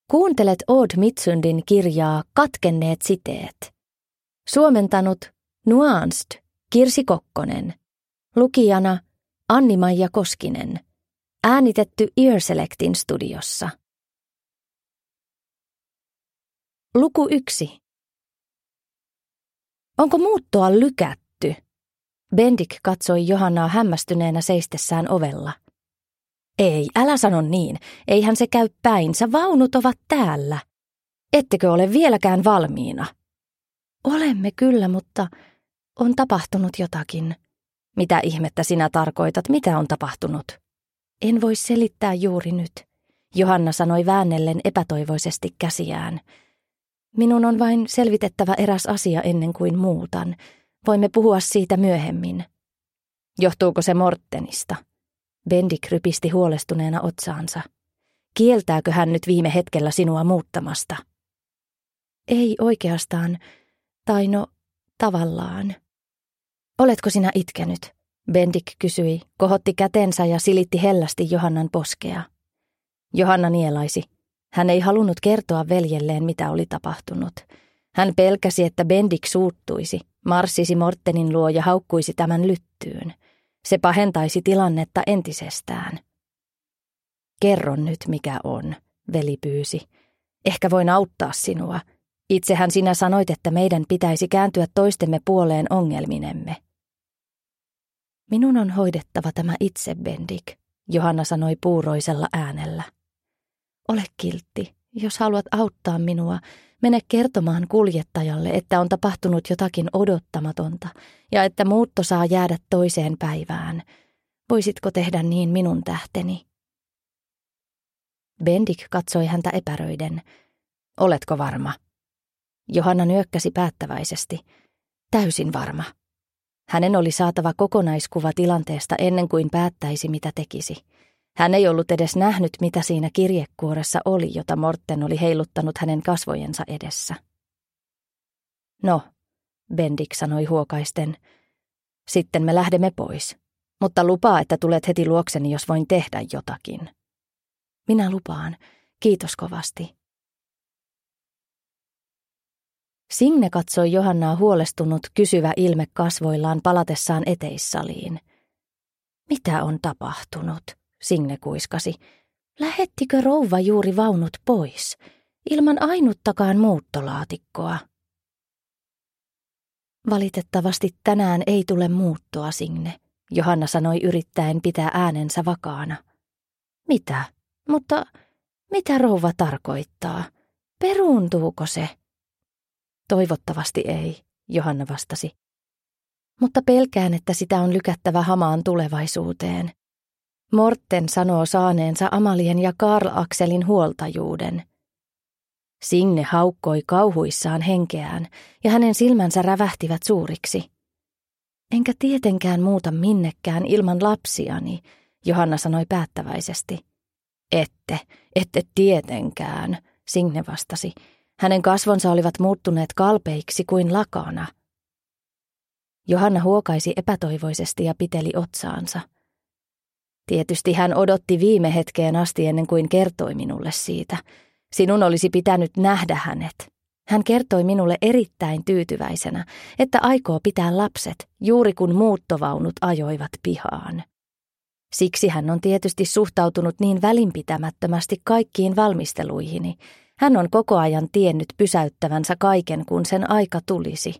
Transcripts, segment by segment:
Kuuntelet Odd Mitsundin kirjaa Katkenneet siteet. Suomentanut Nuanced Kirsi Kokkonen. Lukijana Anni-Maija Koskinen. Äänitetty Earselectin studiossa. Luku 1. Onko muuttoa lykätty? Bendik katsoi Johannaa hämmästyneenä seistessään ovella. Ei, älä sano niin. Eihän se käy päinsä. Vaunut ovat täällä. Ettekö ole vieläkään valmiina? Olemme kyllä, mutta on tapahtunut jotakin. Mitä ihmettä sinä tarkoitat? Mitä on tapahtunut? En voi selittää juuri nyt, Johanna sanoi väännellen epätoivoisesti käsiään. Minun on vain selvitettävä eräs asia ennen kuin muutan. Voimme puhua siitä myöhemmin. Johtuuko se Mortenista? Bendik rypisti huolestuneena otsaansa. Kieltääkö hän nyt viime hetkellä sinua muuttamasta? Ei oikeastaan, tai no tavallaan. Oletko sinä itkenyt? Bendik kysyi, kohotti kätensä ja silitti hellästi Johannan poskea. Johanna nielaisi. Hän ei halunnut kertoa veljelleen, mitä oli tapahtunut. Hän pelkäsi, että Bendik suuttuisi, marssisi Mortenin luo ja haukkuisi tämän lyttyyn. Se pahentaisi tilannetta entisestään. Kerro nyt, mikä on, veli pyysi. Ehkä voin auttaa sinua. Itsehän sinä sanoit, että meidän pitäisi kääntyä toistemme puoleen ongelminemme. Minun on hoidettava tämä itse, Bendik, Johanna sanoi puuroisella äänellä. Ole kiltti, jos haluat auttaa minua, mene kertomaan kuljettajalle, että on tapahtunut jotakin odottamatonta ja että muutto saa jäädä toiseen päivään. Voisitko tehdä niin minun tähteni? Bendik katsoi häntä epäröiden. Oletko varma? Johanna nyökkäsi päättäväisesti. Täysin varma. Hänen oli saatava kokonaiskuva tilanteesta ennen kuin päättäisi, mitä tekisi. Hän ei ollut edes nähnyt, mitä siinä kirjekuoressa oli, jota Morten oli heiluttanut hänen kasvojensa edessä. No, Bendik sanoi huokaisten, sitten me lähdemme pois, mutta lupaa, että tulet heti luokseni, jos voin tehdä jotakin. Minä lupaan, kiitos kovasti. Signe katsoi Johannaa huolestunut, kysyvä ilme kasvoillaan palatessaan eteissaliin. Mitä on tapahtunut? Signe kuiskasi. Lähettikö rouva juuri vaunut pois, ilman ainuttakaan muuttolaatikkoa? Valitettavasti tänään ei tule muuttoa, Signe, Johanna sanoi yrittäen pitää äänensä vakaana. Mitä? Mutta mitä rouva tarkoittaa? Peruuntuuko se? Toivottavasti ei, Johanna vastasi. Mutta pelkään, että sitä on lykättävä hamaan tulevaisuuteen. Morten sanoo saaneensa Amalien ja Karl-Akselin huoltajuuden. Signe haukkoi kauhuissaan henkeään ja hänen silmänsä rävähtivät suuriksi. Enkä tietenkään muuta minnekään ilman lapsiani, Johanna sanoi päättäväisesti. Ette tietenkään, Signe vastasi. Hänen kasvonsa olivat muuttuneet kalpeiksi kuin lakana. Johanna huokaisi epätoivoisesti ja piteli otsaansa. Tietysti hän odotti viime hetkeen asti ennen kuin kertoi minulle siitä. Sinun olisi pitänyt nähdä hänet. Hän kertoi minulle erittäin tyytyväisenä, että aikoo pitää lapset juuri kun muuttovaunut ajoivat pihaan. Siksi hän on tietysti suhtautunut niin välinpitämättömästi kaikkiin valmisteluihini. Hän on koko ajan tiennyt pysäyttävänsä kaiken, kun sen aika tulisi.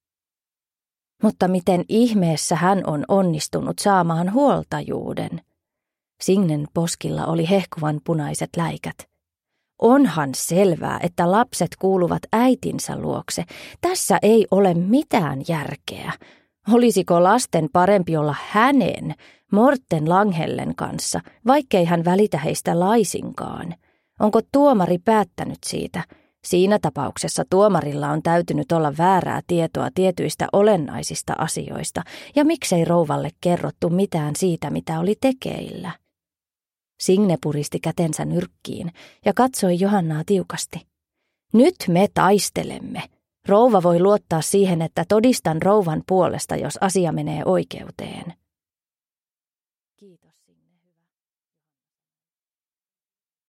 Mutta miten ihmeessä hän on onnistunut saamaan huoltajuuden? Signen poskilla oli hehkuvan punaiset läikät. Onhan selvää, että lapset kuuluvat äitinsä luokse. Tässä ei ole mitään järkeä. Olisiko lasten parempi olla hänen, Morten Langhellen kanssa, vaikkei hän välitä heistä laisinkaan? Onko tuomari päättänyt siitä? Siinä tapauksessa tuomarilla on täytynyt olla väärää tietoa tietyistä olennaisista asioista, ja miksei rouvalle kerrottu mitään siitä, mitä oli tekeillä? Signe puristi kätensä nyrkkiin ja katsoi Johannaa tiukasti. Nyt me taistelemme. Rouva voi luottaa siihen, että todistan rouvan puolesta, jos asia menee oikeuteen.